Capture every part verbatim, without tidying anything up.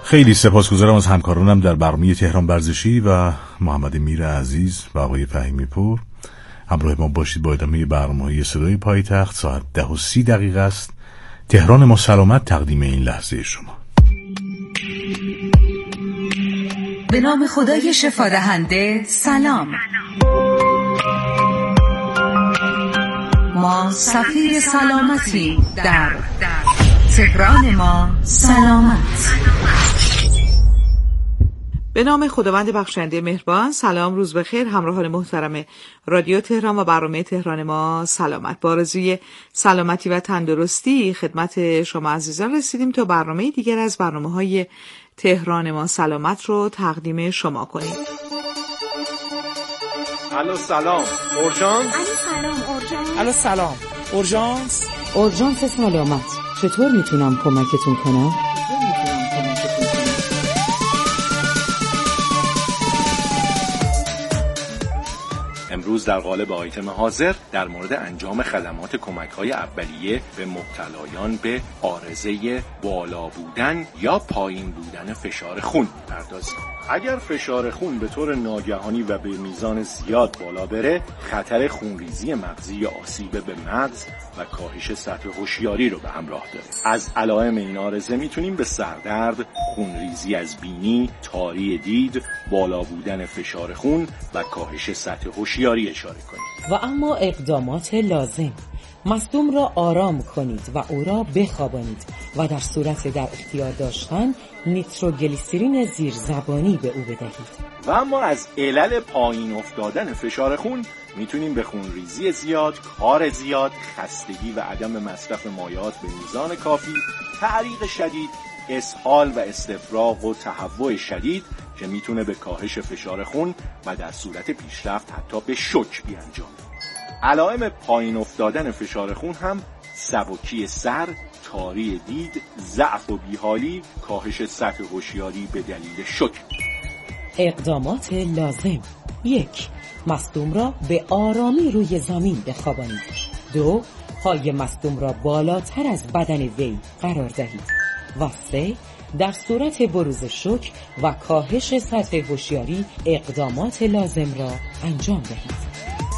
خیلی سپاسگزارم از همکارانم در برنامه تهران ورزشی و محمد میر عزیز و آقای فهیمی پور. همراه ما باشید با ادامه برنامه‌های صدای پایتخت. ساعت ده و سی دقیقه است. تهران ما سلامت تقدیم این لحظه شما. به نام خدای شفا دهنده. سلام. ما سفیر سلامتی در تهران ما سلامت. به نام خداوند بخشنده مهربان. سلام، روز بخیر همراهان محترم رادیو تهران و برنامه تهران ما سلامت. با آرزوی سلامتی و تندرستی خدمت شما عزیزان رسیدیم تا برنامه دیگر از برنامه‌های تهران ما سلامت رو تقدیم شما کنیم. الو سلام اورژانس. الو سلام اورژانس. الو سلام اورژانس. اورژانس سلامت، چطور میتونم کمکتون کنم؟ امروز در قالب آیتم حاضر در مورد انجام خدمات کمک‌های اولیه به مبتلایان به عارضه بالا بودن یا پایین بودن فشار خون پردازیم. اگر فشار خون به طور ناگهانی و به میزان زیاد بالا بره، خطر خونریزی مغزی یا آسیب به مغز و کاهش سطح هوشیاری رو به همراه داره. از علائم این عارضه میتونیم به سردرد، خونریزی از بینی، تاری دید، بالا بودن فشار خون و کاهش سطح هوشیاری اشاره کنیم. و اما اقدامات لازم: مصدوم را آرام کنید و او را بخوابانید و در صورت در اختیار داشتن نیتروگلیسرین زیرزبانی به او بدهید. و اما از علل پایین افتادن فشار خون میتونیم به خونریزی زیاد، کار زیاد، خستگی و عدم مصرف مایعات به میزان کافی، تعریق شدید، اسهال و استفراغ و تهوع شدید که میتونه به کاهش فشار خون و در صورت پیشرفت حتی به شوک بیانجامه. علائم پایین افتادن فشار خون هم سبکی سر، تاری دید، ضعف و بیحالی، کاهش سطح هوشیاری به دلیل شوک. اقدامات لازم: یک، مصدوم را به آرامی روی زمین بخوابانید. دو، پای مصدوم را بالاتر از بدن وی قرار دهید. و سه، در صورت بروز شوک و کاهش سطح هوشیاری اقدامات لازم را انجام دهید.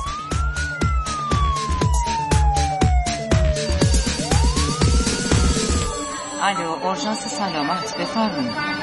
الو اورژانس سلامت، بفرمایید.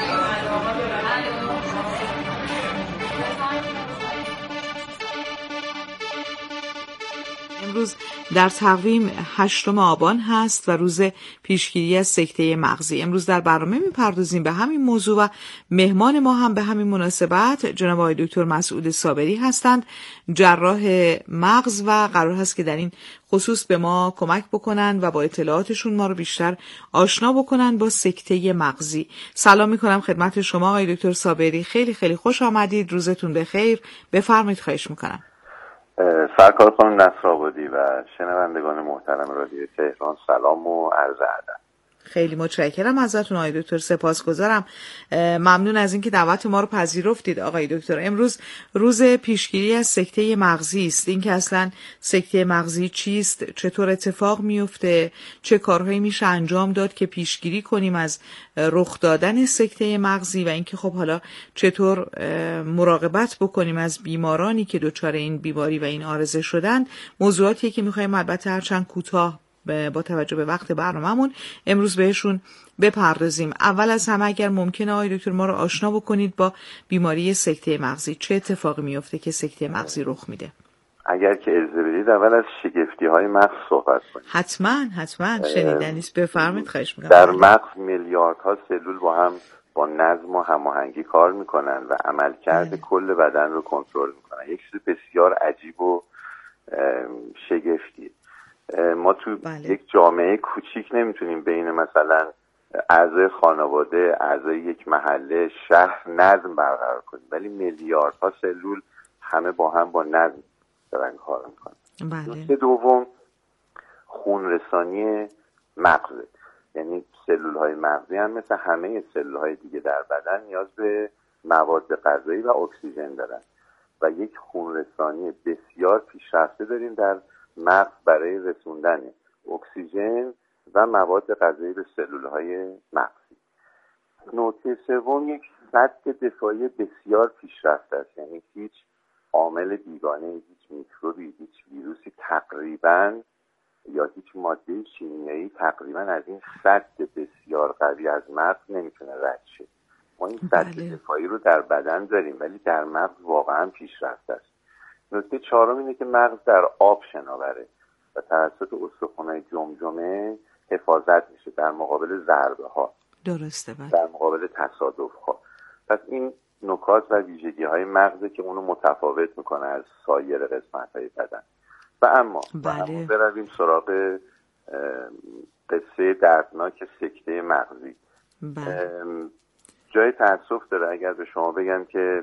امروز در تقویم هشتم آبان هست و روز پیشگیری از سکته مغزی. امروز در برنامه میپردازیم به همین موضوع و مهمان ما هم به همین مناسبت جناب آقای دکتر مسعود صابری هستند، جراح مغز، و قرار هست که در این خصوص به ما کمک بکنن و با اطلاعاتشون ما رو بیشتر آشنا بکنن با سکته مغزی. سلام میکنم خدمت شما آقای دکتر صابری، خیلی خیلی خوش آمدید، روزتون بخیر. بفرمایید، خواهش میکنم. سرکار خانم نصرآبادی و شنوندگان محترم رادیو تهران سلام و عرض ادب. خیلی متشکرم ازتون آقای دکتر، سپاسگزارم، ممنون از اینکه دعوت ما رو پذیرفتید آقای دکتر. امروز روز پیشگیری از سکته مغزی است. این که اصلا سکته مغزی چیست، چطور اتفاق میفته، چه کارهایی میشه انجام داد که پیشگیری کنیم از رخ دادن سکته مغزی، و اینکه خب حالا چطور مراقبت بکنیم از بیمارانی که دچار این بیماری و این عارضه شدن، موضوعاتی که میخوایم البته هرچند کوتاه با توجه به وقت برنامه‌مون امروز بهشون بپردازیم. اول از همه اگر ممکنه آقای دکتر ما رو آشنا بکنید با بیماری سکته مغزی، چه اتفاقی میفته که سکته مغزی رخ میده؟ اگر که اجازه بدید اول از شگفتی‌های مغز صحبت کنیم. حتما حتما شنیدنی است، بفرمایید، خواهش می‌کنم. در مغز میلیاردها سلول با هم با نظم و هماهنگی کار میکنن و عملکرد کل بدن رو کنترل میکنن. یک چیز بسیار عجیب و شگفتیه. ما تو بله. یک جامعه کوچیک نمیتونیم بین مثلا اعضای خانواده، اعضای یک محله، شهر نظم برقرار کنیم، ولی میلیاردها سلول همه با هم با نظم دارن کار میکنن. بله. نکته دوم خونرسانی مغزه، یعنی سلول های مغزی هم مثل همه سلول های دیگه در بدن نیاز به مواد غذایی و اکسیژن دارن و یک خونرسانی بسیار پیشرفته داریم در مغز برای رسوندن اکسیژن و مواد غذایی به سلول‌های مغزی. نکته سوم یک سد دفاعی بسیار پیشرفته است، یعنی هیچ عامل بیگانه، هیچ میکروبی، هیچ ویروسی تقریباً یا هیچ ماده شیمیایی تقریباً از این سد بسیار قوی از مغز نمیتونه رد شه. ما این سد بله. دفاعی رو در بدن داریم ولی در مغز واقعاً پیشرفته است. نکته چهارم اینه که مغز در آب شناوره و توسط استخوان‌های جمجمه حفاظت میشه در مقابل ضربه ها، درسته بله. در مقابل تصادف ها. پس این نکات و ویژگی های مغزه که اونو متفاوت میکنه از سایر قسمت های بدن. و اما, بله. و اما برویم سراغ قصه دردناک سکته مغزی. بله. جای تأسف داره اگر به شما بگم که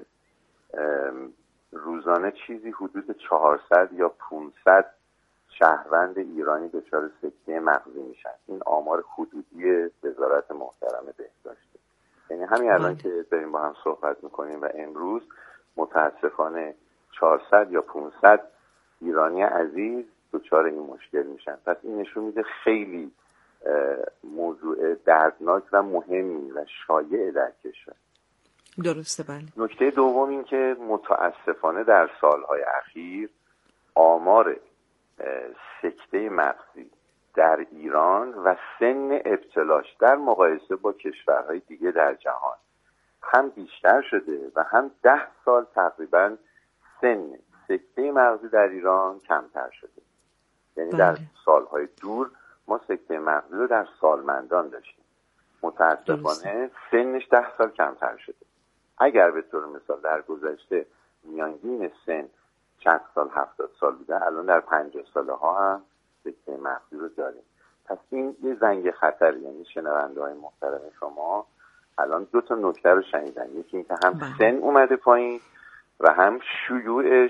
روزانه چیزی حدود چهارصد یا پانصد شهروند ایرانی دچار سکته مغزی میشن. این آمار حدودی وزارت محترم بهداشته. یعنی همین الان که داریم با هم صحبت میکنیم و امروز متاسفانه چهارصد یا پانصد ایرانی عزیز دچار این مشکل میشن. پس این نشون میده خیلی موضوع دردناک و مهمی و شایع در کشور. درسته بله. نکته دوم این که متاسفانه در سالهای اخیر آمار سکته مغزی در ایران و سن ابتلاش در مقایسه با کشورهای دیگه در جهان هم بیشتر شده و هم ده سال تقریبا سن سکته مغزی در ایران کمتر شده. یعنی بله. در سالهای دور ما سکته مغزی رو در سالمندان داشتیم، متاسفانه سنش ده سال کمتر شده. اگر به طور مثال در گذشته میانگین سن چند سال هفتاد سال بوده، الان در پنجاه ساله ها هم سکته مغزی رو داریم. پس این یه زنگ خطر، یعنی شنونده های محترم شما الان دو تا نکته رو شنیدن، یکی این که هم بله. سن اومده پایین و هم شیوعش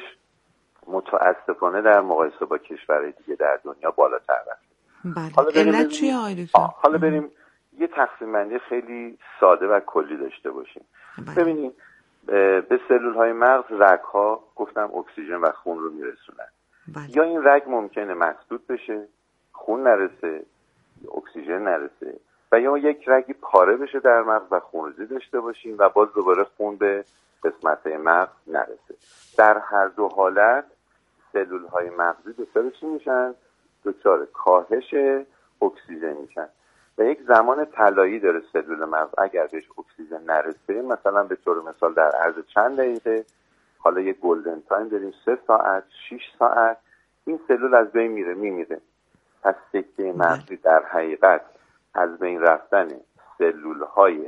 متاسفانه در مقایسه با کشورهای دیگه در دنیا بالاتر رفته. بله. حالا علت چیه آقای دکتر؟ حالا بریم یه تقسیم بندی خیلی ساده و کلی داشته باشیم. بله. ببینیم به سلول های مغز رگ ها گفتم اکسیژن و خون رو میرسونن. بله. یا این رگ ممکنه مسدود بشه، خون نرسه، اکسیژن نرسه، و یا یک رگی پاره بشه در مغز و خونریزی داشته باشیم و باز دوباره خون به قسمت مغز نرسه. در هر دو حالت سلول های مغزی دچار چی میشن؟ دچار کاهش اکسیژن میشن و یک زمان طلایی داره سلول مغز اگر بهش اکسیژن نرسه، مثلا به طور مثال در عرض چند دقیقه، حالا یک گلدن تایم داریم سه ساعت، شش ساعت، این سلول از بین میره میمیره. پس سکته مغزی در حقیقت از بین رفتن سلول های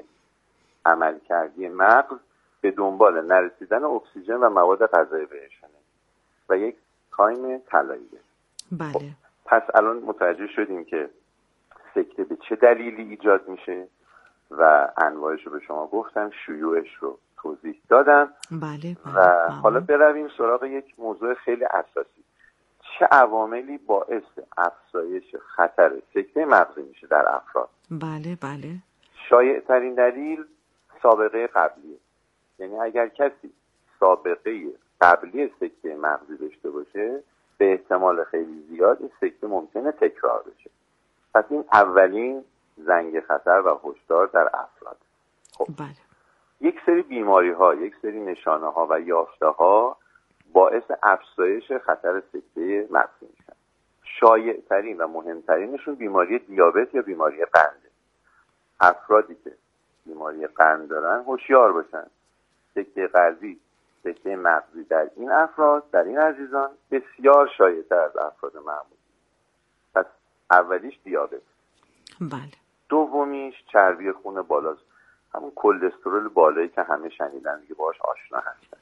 عملکردی مغز به دنبال نرسیدن اکسیژن و مواد غذایی بهشونه و یک تایم طلاییه. بله. خب پس الان متوجه شدیم که سکته به چه دلیلی ایجاد میشه و انواعش رو به شما گفتم، شیوعش رو توضیح دادم. بله. بله. و حالا برویم سراغ یک موضوع خیلی اساسی. چه عواملی باعث افزایش خطر سکته مغزی میشه در افراد؟ بله بله. شایع ترین دلیل سابقه قبلیه. یعنی اگر کسی سابقه قبلی سکته مغزی داشته باشه، به احتمال خیلی زیاد این سکته ممکنه تکرار بشه. پس این اولین زنگ خطر و هشدار در افراد. خب بله. یک سری بیماری ها، یک سری نشانه ها و یافته ها باعث افزایش خطر سکته مغزی میشن. شایع ترین و مهمترینشون بیماری دیابت یا بیماری قنده. افرادی که بیماری قند دارن هوشیار باشن. سکته قلبی، سکته مغزی در این افراد، در این عزیزان بسیار شایع‌تر از افراد معمولی. پس اولیش دیابت. بله. دومیش چربی خون بالاست، همون کلسترول بالایی که همه شنیدن دیگه باهاش آشنا هستن.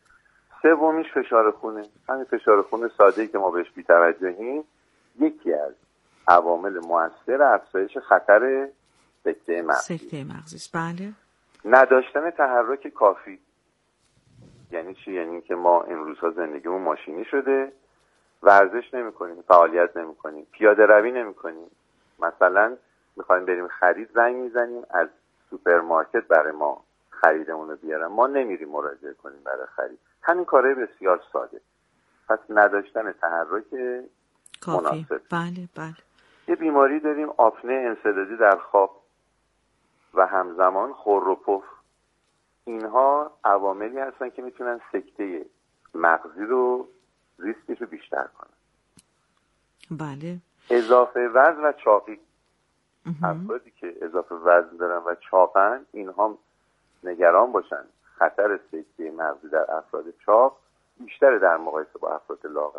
سومیش فشار خونه، همین فشار خون ساده‌ای که ما بهش بی‌توجهیم، یکی از عوامل مؤثر افزایش خطر سکته مغزی. سکته مغزی است. بله. نداشتن تحرک کافی. یعنی چی؟ یعنی که ما این روزها زندگیمون ماشینی شده، ورزش نمی‌کنیم، فعالیت نمی‌کنیم، پیاده روی نمی‌کنیم. مثلا می‌خوایم بریم خرید، زنگ می‌زنیم از سوپرمارکت برای ما خریدمون رو بیارن، ما نمیریم مراجعه کنیم برای خرید. همین کارهای بسیار ساده. پس نداشتن تحرک کافی. مناسب. بله بله. یه بیماری داریم، آپنه انسدادی در خواب. و همزمان خور و پف، اینها عواملی هستن که میتونن سکته مغزی رو ریسکش رو بیشتر کنن. بله. اضافه وزن و چاقی، افرادی که اضافه وزن دارن و چاقن اینها نگران باشن خطر سکته مغزی در افراد چاق بیشتره در مقایسه با افراد لاغر.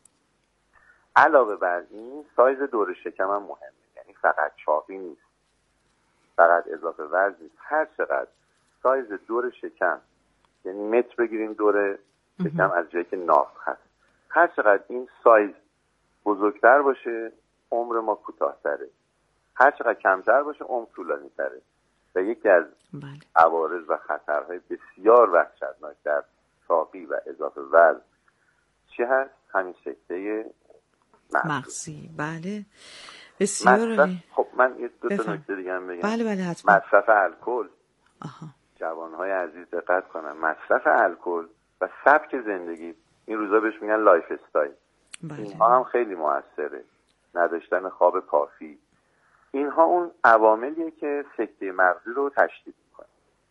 علاوه بر این سایز دور شکم هم مهمه، یعنی فقط چاقی نیست، فقط اضافه وزن نیست، هر چقدر سایز دور شکم، یعنی متر بگیریم دور شکم از جایی که ناف هست، هر چقدر این سایز بزرگتر باشه عمر ما کوتاه‌تره، هر چقدر کمتر باشه عمر طولانی‌تره. و یکی از عوارض و خطرهای بسیار وحشتناک در چاقی و اضافه وزن چی هست؟ همین سکته مغزی. بله بسیار. خب من یه دو تا نکته دیگه هم بگم. بله بله حتما. مصرف الکل. آها. جوانهای عزیز دقت کنن، مصرف الکل و سبک زندگی، این روزا بهش میگن لایف استایل، بله. اینها هم خیلی موثره. نداشتن خواب کافی، اینها اون عواملیه که سکته مغزی رو تشدید میکنه.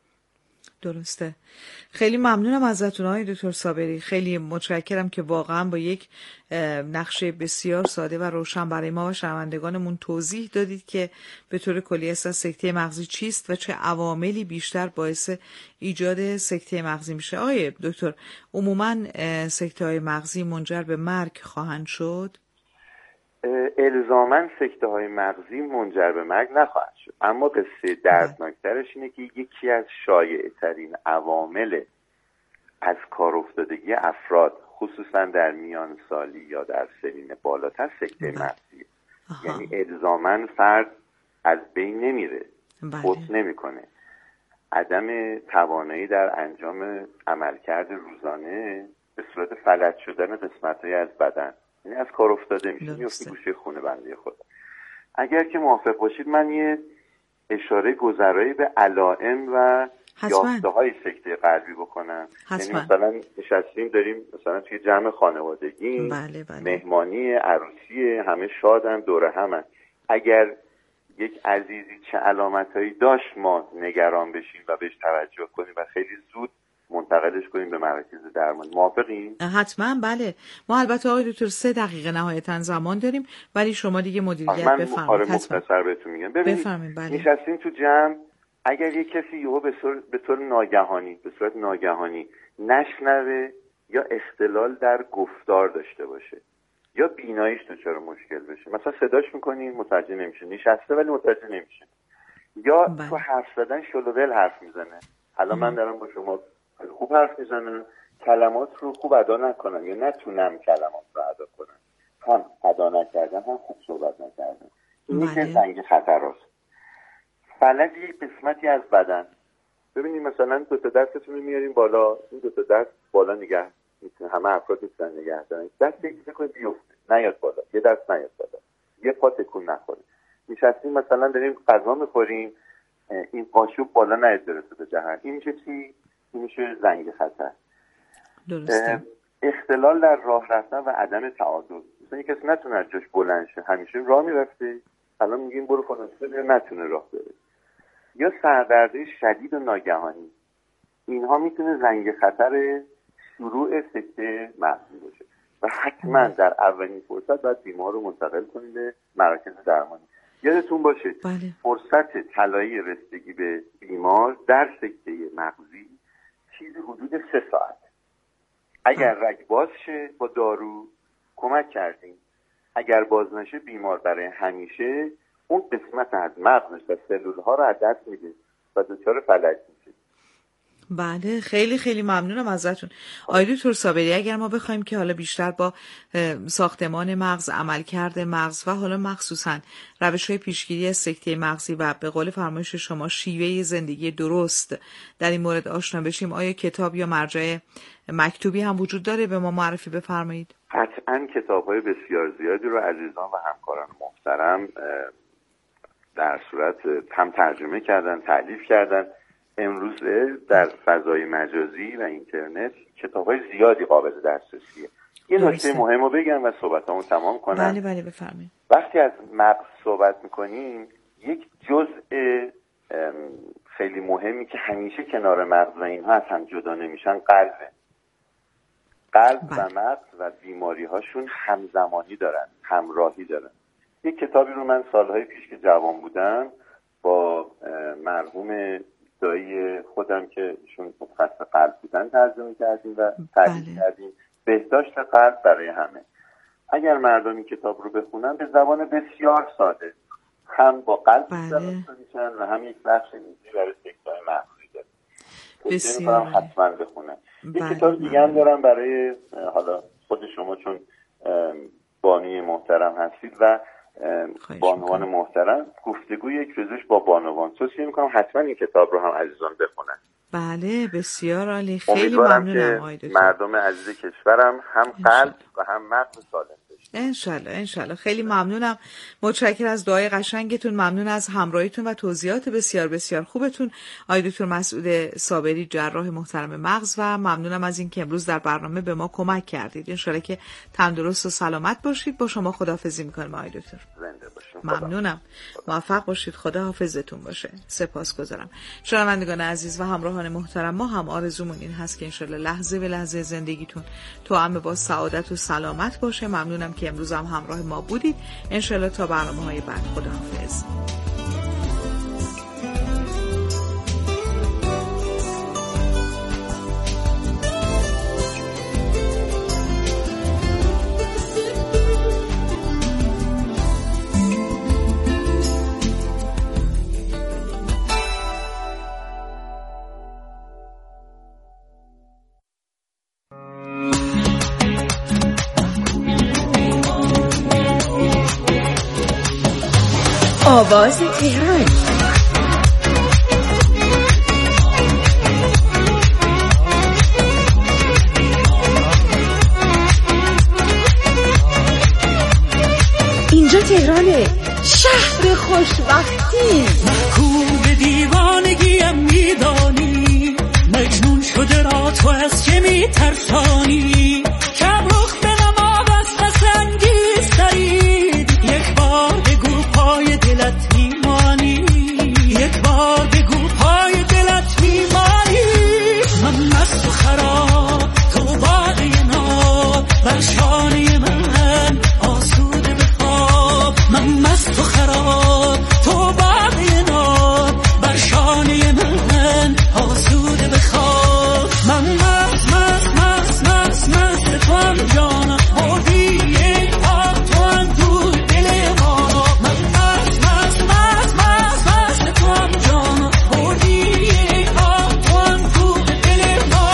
درسته. خیلی ممنونم ازتون آقای دکتر صابری، خیلی متشکرم که واقعا با یک نقشه بسیار ساده و روشن برای ما و شنوندگانمون توضیح دادید که به طور کلی اصلا سکته مغزی چیست و چه عواملی بیشتر باعث ایجاد سکته مغزی میشه. آقای دکتر، عموما سکته های مغزی منجر به مرگ خواهند شد؟ الزاماً سکته های مغزی منجر به مرگ نخواهد شد، اما قصه دردناکترش اینه که یکی از شایع ترین عوامل از کار افتادگی افراد خصوصا در میان سالی یا در سنین بالاتر سکته مغزیه. یعنی الزاماً فرد از بین نمیره، فوت نمیکنه، عدم توانایی در انجام عملکرد روزانه به صورت فلج شدن قسمت‌های از بدن، یعنی از کار افتاده میشه، میفته گوشه خونه بنده خود. اگر که موافق باشید من یه اشاره گذرایی به علائم و یافته های سکته قلبی بکنم. یعنی مثلا نشستیم داریم مثلا توی جمع خانوادگی، بله بله. مهمانی، عروسی، همه شادن، دوره همن، اگر یک عزیزی چه علامتهایی داشت ما نگران بشیم و بهش توجه کنیم و خیلی زود منتقلش کنیم به مراکز درمانی. موافقین؟ حتما بله. ما البته آقای دکتر سه دقیقه نهایتا زمان داریم، ولی شما دیگه مدیریت بفرمایید. من آره مختصر بهتون میگم. ببینید بله. نشستین تو جمع، اگر یک کسی یهو به طور به طور ناگهانی به صورت ناگهانی نشنوه یا اختلال در گفتار داشته باشه یا بیناییش دچار مشکل بشه، مثلا صداش میکنین متوجه نمیشه، نشسته ولی متوجه نمیشه، یا بله. تو حرف زدن شلوول حرف میزنه، حالا من دارم با شما خوب حرف میزنم، کلمات رو خوب ادا نکنم یا نتونم کلمات رو ادا کنم، هم ادا نکردم هم خوب صحبت نکردم، این میشه زنگ خطر هست. فلج یک قسمتی از بدن، ببینید مثلا دو تا دستتون رو میاریم بالا، این دو تا دست بالا نگه میتونه، همه افراد میتونن نگه دارن، دست یکی کنه بیفته نیاد بالا، یه دست نیاد بالا، یه پا تکون نخوره. نشستیم مثلا داریم غذا میخوریم، این قاشق بالا نیاد برسه به دهن، این میشه چی؟ این میشه زنگ خطر. درسته. اختلال در راه رفتن و عدم تعادل، مثلا یک کسی نتونه از جاش بلند شه، همیشه راه میرفته، الان میگیم برو فلان جا نتونه راه بره، یا سردرده شدید و ناگهانی، اینها میتونه زنگ خطر شروع سکته مغزی باشه و حتما در اولین فرصت باید بیمار رو منتقل کنید به مراکز درمانی. یادتون باشه بله. فرصت طلایی رسیدگی به بیمار در سکته مغزی چیزی حدود سه ساعت. اگر رگ باز شه با دارو کمک کردیم، اگر باز نشه بیمار برای همیشه اون قسمت از مغزش و سلول ها رو از دست میده و دچار فلج میشه. بله خیلی خیلی ممنونم ازتون آقای دکتر صابری. اگر ما بخوایم که حالا بیشتر با ساختمان مغز، عملکرد مغز و حالا مخصوصا روش‌های پیشگیری از سکته مغزی و به قول فرمایش شما شیوه زندگی درست در این مورد آشنا بشیم، آیا کتاب یا مرجع مکتوبی هم وجود داره؟ به ما معرفی بفرمایید. قطعاً کتاب‌های بسیار زیادی رو عزیزان و همکاران محترم در صورت هم ترجمه کردن، تألیف کردن. امروز در فضای مجازی و اینترنت کتاب‌های زیادی قابل دسترسیه. یه نکته مهم رو بگم و صحبتامو تمام کنم. بله بله بفرمایید. وقتی از مغز صحبت میکنیم یک جزء خیلی مهمی که همیشه کنار مغز و اینها از هم جدا نمیشن قلبه. قلب و مغز و بیماری هاشون همزمانی دارن، همراهی دارن. یک کتابی رو من سالهای پیش که جوان بودم با مرحوم دایی خودم که ایشون متخصص قلب بودن ترجمه کردیم و تعریف کردیم، بهداشت قلب برای همه. اگر مردم این کتاب رو بخونن به زبان بسیار ساده هم با قلب درست میشن و هم یک بخش ویژه‌ای برای سکت‌های مغزی داره. بسیار حتما بخونن. یک کتاب دیگه هم دارم برای حالا خود شما چون بانوی محترم هستید و بانوان محترم، گفتگوی یک پزشک با بانوان، توصیه میکنم حتما این کتاب رو هم عزیزان بخونن. بله بسیار عالی، خیلی ممنونم آقای دکتر. مردم عزیز کشورم هم قلب و هم مغز سالم داشته. انشالله انشالله. خیلی ممنونم، متشکرم از دعای قشنگتون، ممنون از همراهیتون و توضیحات بسیار بسیار خوبتون آقای دکتر مسعود صابری، جراح محترم مغز، و ممنونم از اینکه امروز در برنامه به ما کمک کردید. انشالله که تندرست و سلامت باشید. با شما خداحافظی میکنم آقای دکتر. زنده باشید. ممنونم. موفق باشید. خدا حافظتون باشه. سپاسگزارم. شنوندگان عزیز و همراهان محترم، ما هم آرزومون این هست که انشالله لحظه به لحظه زندگیتون توأم با سعادت و سلامت باشه. ممنونم که امروز هم همراه ما بودید. انشالله تا برنامه‌های بعد. خداحافظ. آواز تهران. اینجا تهرانه، شهر خوشبختی. محکوم دیوانگیم میدانی، مجنون شده را تو از که میترسانی. کم رخ به نما بست سنگیز دارید، یک بار بگو پای دلت میمانی، یک بار بگو پای دلت میمانی. من مست و خراب تو باقی ناب، بر شانه من آسوده بخواب. من مست و خراب تو باقی ناب، بر شانه من آسوده بخواب. من مست مست مست مست مست تو هم جانم، بردی یک آب تو هم دور دل ما. من مست مست مست مست مست تو هم جانم، بردی یک آب تو هم دور دل ما.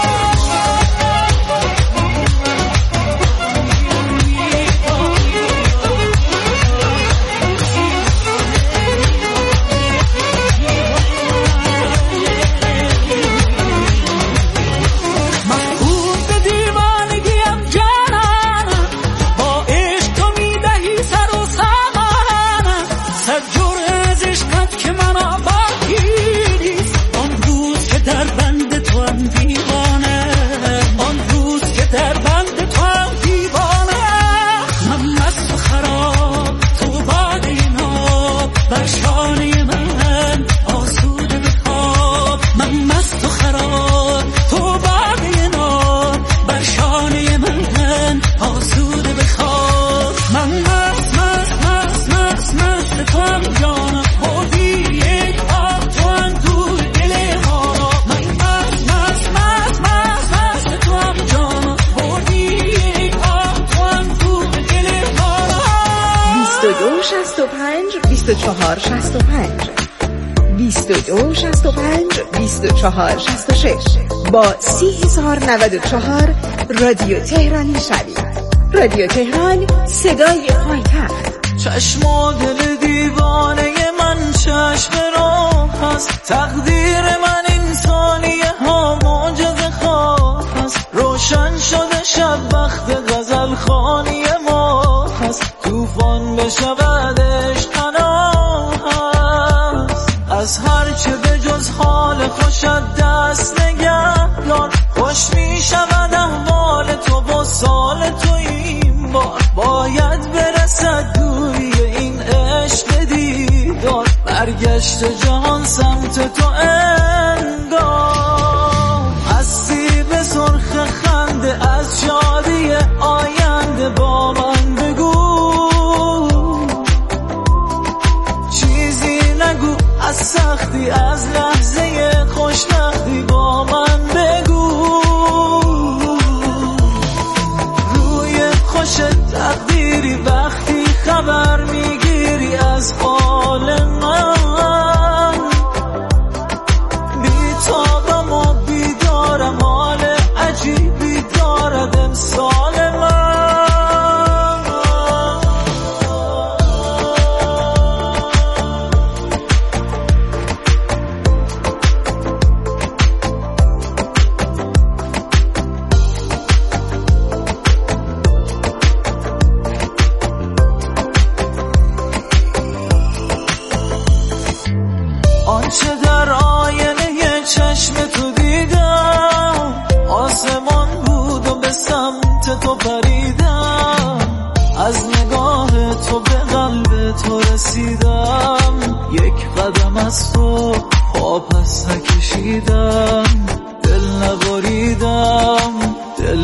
محکوم به دیوانگیم جانم، با عشق تو میدهی سر و سامانم. صد جرعه از عشقت که من باقی نیست، آن روز که در بند تو هم دیوانه، آن روز که در بند تو هم دیوانه. من مست و خراب تو باقی ناب، بر شانه من آسوده بخواب. من مست و خراب تو باقی ناب، بر شانه من آسوده بخواب. من مست مست مست مست مست تو هم جانم، بردی یک آب تو هم دور دل ما. من مست مست مست مست مست تو هم جانم، بردی یک آب تو هم دور دل ما. بیست و دو شصت و پنج بیست و چهار شصت و پنج بیست و دو شصت و پنج بیست و چهار شصت و شش. با سی هزار نود و چهار رادیو تهرانی شوید. رادیو تهران، صدای پایتخت. چشم و دل دیوانه من چشم راه هست، تقدیر من انسانیه ها معجزه خواه هست. روشن شده شب وقت غزل خانی ما هست، توفان بشود عشق پناه هست. از هرچه به جز حال خوشت دست نگه دار، خوش می شود احوال تو با سال تو این بار. باید برسد دوری این عشق دیدار، برگشت جهان سمت تو انگار هستی به سرخ خنده از شادی آینده با من بگو چیزی نگو از سختی از لحظه خوشبختی با من بگو روی خوش تقدیری وقتی خبر میگیری از حال من بیتابم و بیدارم حال عجیبی دارد امسال من آنچه در آینه چشم تو دیدم آسمان بود و به سمت تو پریدم از نگاه تو به قلب تو رسیدم یک قدم از تو پا پس نکشیدم دل نبریدم دل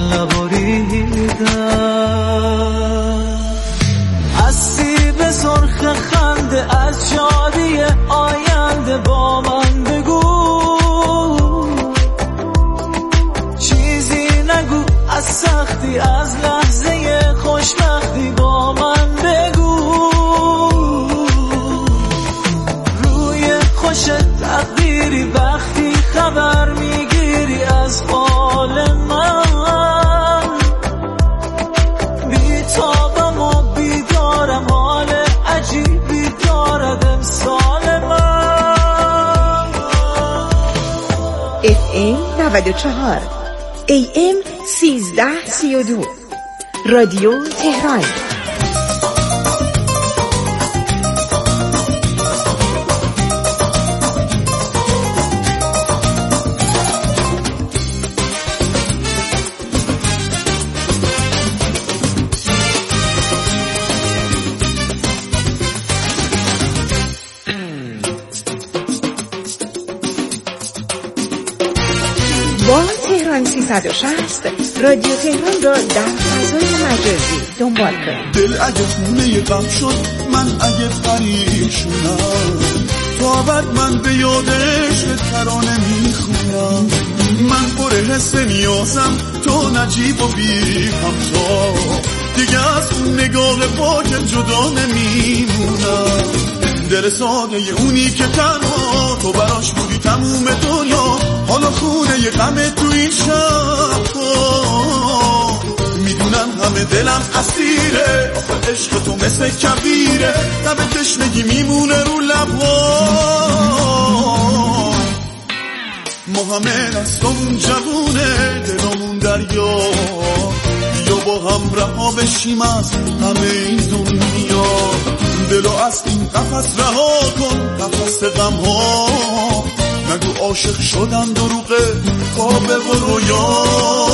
نبریدم هستی به سرخ خنده از شادی آینده با من بگو چیزی نگو از سختی از لحظه خوشبختی با من بگو روی خوش تقدیری وقتی خبر میگیری از حال من بیتابم و بیدارم حال عجیبی دارد امسال من اف ام نود و چهار ای ام سیزده سی و دو رادیو تهران. با تهران سیصد و شصت رادیو تهران را در فضای مجازی دنبال کنید. دل اگه خونه غم شد من اگه پریشونم تا بعد من به یادش ترانه میخونم من پر حس نیازم تو نجیب و بی همتا دیگه از اون نگاه پاک جدا نمیمونم دل ساده اونی که تنها تو براش بودی تموم دنیا حالا خونه ی غم تو این شب میدونم همه دلم اسیره آخه عشق تو مثل کبیره لب تشنگی میمونه رو لبها ما همه دستمون جوونه دلمون دریا یا با هم رها بشیم از همه این دنیا دلو از این قفس رها کن قفس غم ها نگو عاشق شدم دروغه خوابه و رویا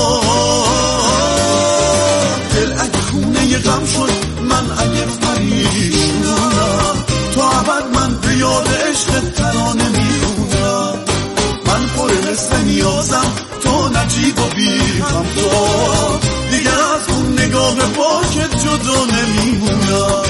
دل اگه خونه ی غم شد من اگه پریشونم تا ابد من به یاد عشق ترانه میمونم من پر حس نیازم تو نجیب و بی همتا دیگه از اون نگاه پاکت جدا نمیمونم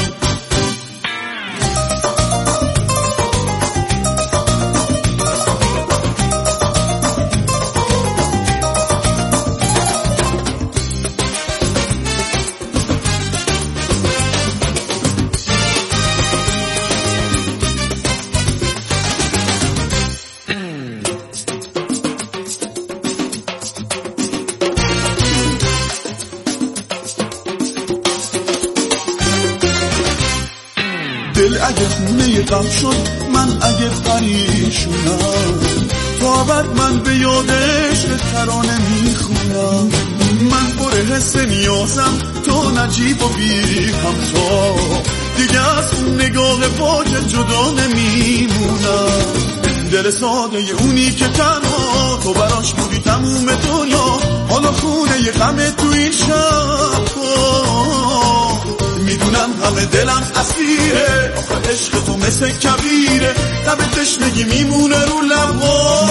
دل اگه خونه ی غم شد من اگه پریشونم تا بعد من به یادش ترانه میخونم من پر حس نیازم تو نجیب و بی همتا دیگه از اون نگاه پاک جدا نمیمونم دل ساده اونی که تنها تو براش بودی تموم دنیا حالا خونه ی غم تو این شب میدونم همه دلم اسیره، آخه عشق تو مثل کبیره، لب تشنگی میمونه رو لبا.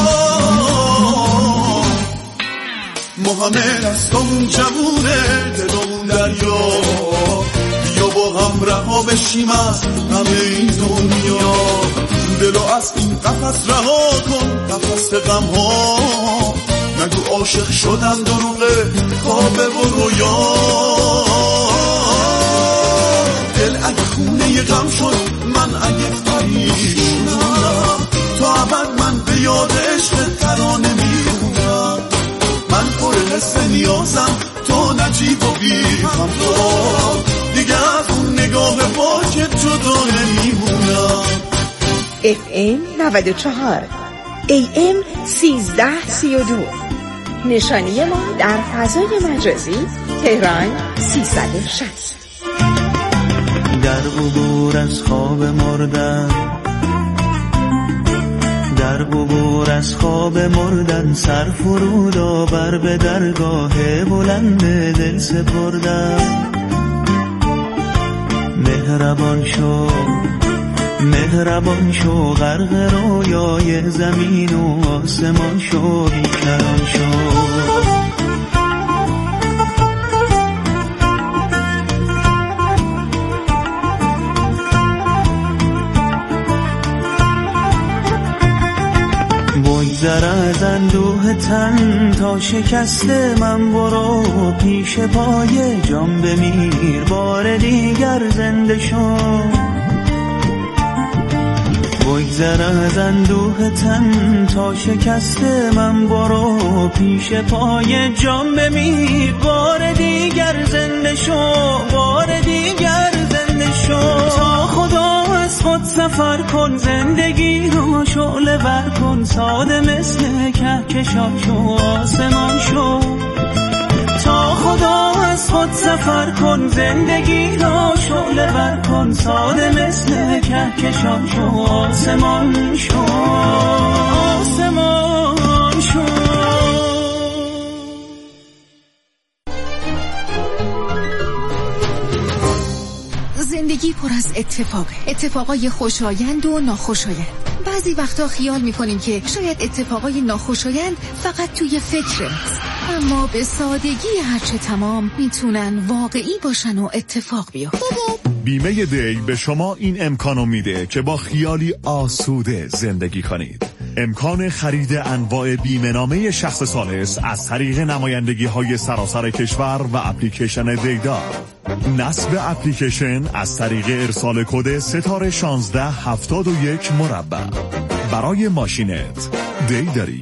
ما همه دستامون جوونه، دلمون دریا، بیا با هم رها بشیم از همه این دنیا. دلو از این قفس رها کن، قفس غم ها، نگو عاشق شدم دروغه خوابه و رویا. دل اگه خونه غم شد، من اگه پریشونم، تا ابد من به یاد عشق ترانه میخونم. من پر حس نیازم، تو نجیب و بیخم، تو دیگه از اون نگاه پاکت جدا نمیمونم. اف ام نود و چهار، ای ام سیزده سی و دو. نشانی ما در فضای مجازی تهران سیصد و شصت. در عبور از خواب مردن، در عبور از خواب مردن، سر فرود آور به درگاه بلند دل سپردن. مهربان شو مهربان شو، غرق رویای زمین و آسمان شو، بیکران شو. بگذر از اندوه تن تا شکسته من، برو پیش پای جان بمیر، بار دیگر زنده شو. بگذر از اندوه تن تا شکسته من، برو پیش پای جان بمیر، بار دیگر زنده شو، بار دیگر زنده شو. تا خدا از خود سفر کن، زندگی رو شعله ور کن، ساده مثل کهکشان شو، آسمان شو. تا خدا از خود سفر کن، زندگی را شعله ور کن، ساده مثل کهکشان شو، آسمان شو، آسمان شو. زندگی پر از اتفاق، اتفاقای خوشایند و ناخوشایند. بعضی وقتا خیال میکنیم که شاید اتفاقای ناخوشایند فقط توی فکر است، اما به سادگی هرچه تمام میتونن واقعی باشن و اتفاق بیفته. بیمه دی به شما این امکانو میده که با خیالی آسوده زندگی کنید. امکان خرید انواع بیمه نامه شخص ثالث از طریق نمایندگی های سراسر کشور و اپلیکیشن دیدار. نصب اپلیکیشن از طریق ارسال کد ستاره شانزده هفتاد و یک مربع. برای ماشینت دی داری.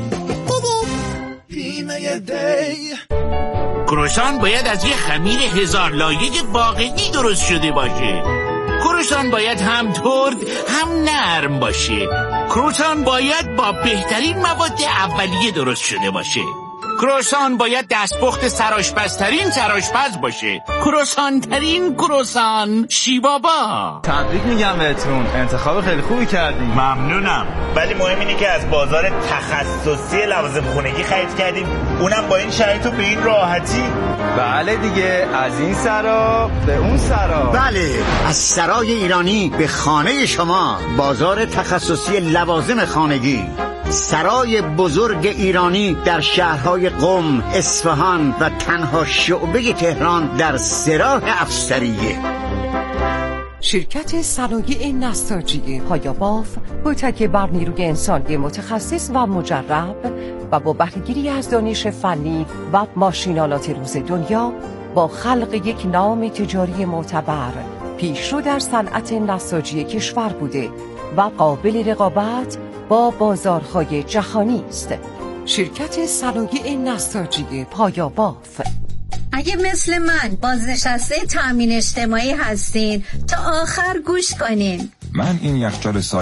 بیمه دی. کروسان باید از یه خمیر هزار لایه واقعی درست شده باشه. کروسان باید هم ترد هم نرم باشه. کروسان باید با بهترین مواد اولیه درست شده باشه. کروسان باید دستپخت سرآشپزترین سرآشپز باشه. کروسان ترین کروسان شیبابا. تبریک میگم بهتون، انتخاب خیلی خوبی کردیم. ممنونم، ولی مهم اینه که از بازار تخصصی لوازم خونگی خرید کردیم، اونم با این شرایط و به این راحتی. بله دیگه، از این سرا به اون سرا. بله، از سرای ایرانی به خانه شما، بازار تخصصی لوازم خانگی. سرای بزرگ ایرانی در شهرهای قم، اصفهان و تنها شعبه تهران در سراح افسریه. شرکت صنایع نساجی پایاباف با تکیه بر نیروی انسانی متخصص و مجرب و با بهره‌گیری از دانش فنی و ماشینالات روز دنیا، با خلق یک نام تجاری معتبر پیشرو در صنعت نساجی کشور بوده و قابل رقابت با بازارهای جهانی است. شرکت صنایع نساجی پایاباف. اگه مثل من بازنشسته تامین اجتماعی هستین تا آخر گوش کنین. من این یخچال